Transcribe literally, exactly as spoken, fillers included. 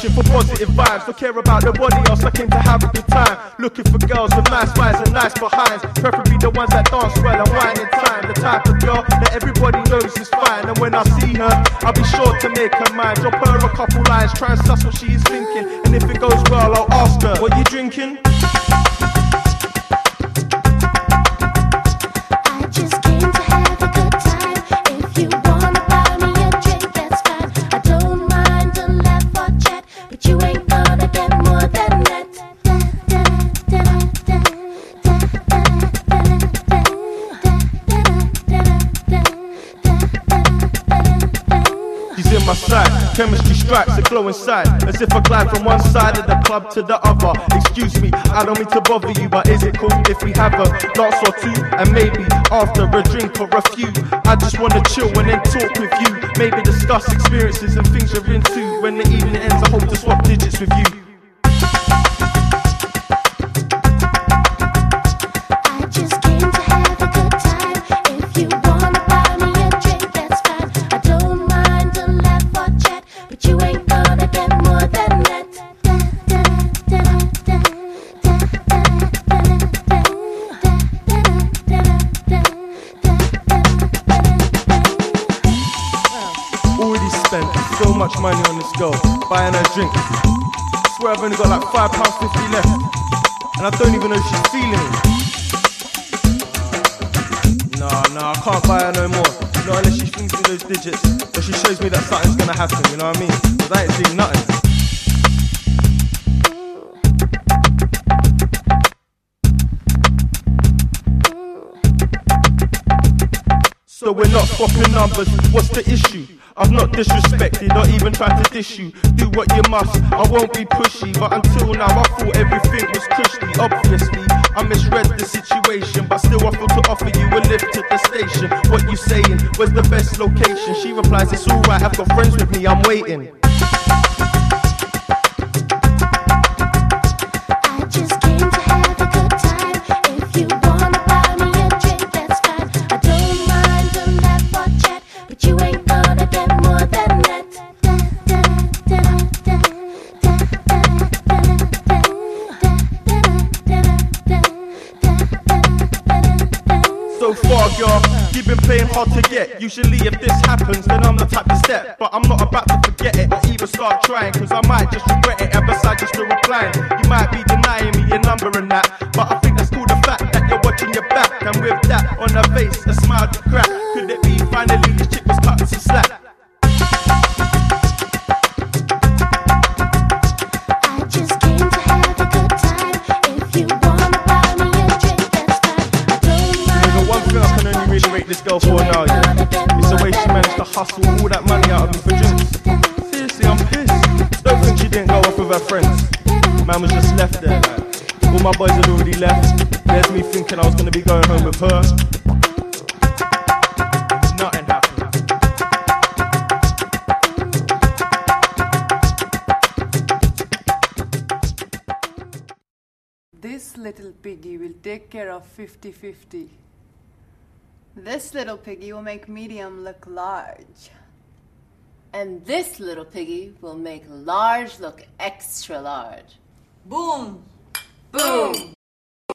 Wishing for positive vibes, don't care about nobody else, I came to have a good time. Looking for girls with nice eyes and nice behinds, preferably the ones that dance well and wine in time. The type of girl that everybody knows is fine, and when I see her, I'll be sure to make her mine. Drop her a couple lines, try and suss what she is thinking, and if it goes well, I'll ask her, what you drinking? In my sight, chemistry strikes a glow inside, as if I glide from one side of the club to the other. Excuse me, I don't mean to bother you, but is it cool if we have a dance or two, and maybe after a drink or a few? I just wanna chill and then talk with you, maybe discuss experiences and things you're into. When the evening ends, I hope to swap digits with you. So much money on this girl, buying her drink. Swear I've only got like five pounds fifty left, and I don't even know if she's feeling it. Nah, nah, I can't buy her no more. Not unless she flings me those digits, or she shows me that something's gonna happen, you know what I mean? Cause I ain't seen nothing. So we're not swapping numbers, what's the issue? I've not disrespected or even tried to dish you. Do what you must, I won't be pushy, but until now I thought everything was cushy. Obviously, I misread the situation, but still I feel to offer you a lift to the station. What you saying, where's the best location? She replies, it's alright, I've got friends with me, I'm waiting. So far, girl, you've been playing hard to get. Usually if this happens, then I'm the type to step, but I'm not about to forget it or even start trying, cause I might just regret it, and besides just still replying. You might be denying me your number and that, but I think that's cool, the fact that you're watching your back, and with that on her face, a smile to crack. Could it be finally this chick was cutting some slack? This girl for now, yeah. It's the way she managed to hustle all that money out of me for drinks. Seriously, I'm pissed. Don't think she didn't go off with her friends. Man was just left there, like. All my boys had already left. There's me thinking I was gonna be going home with her. Nothing happened. This little piggy will take care of fifty fifty. This little piggy will make medium look large. And this little piggy will make large look extra large. Boom! Boom!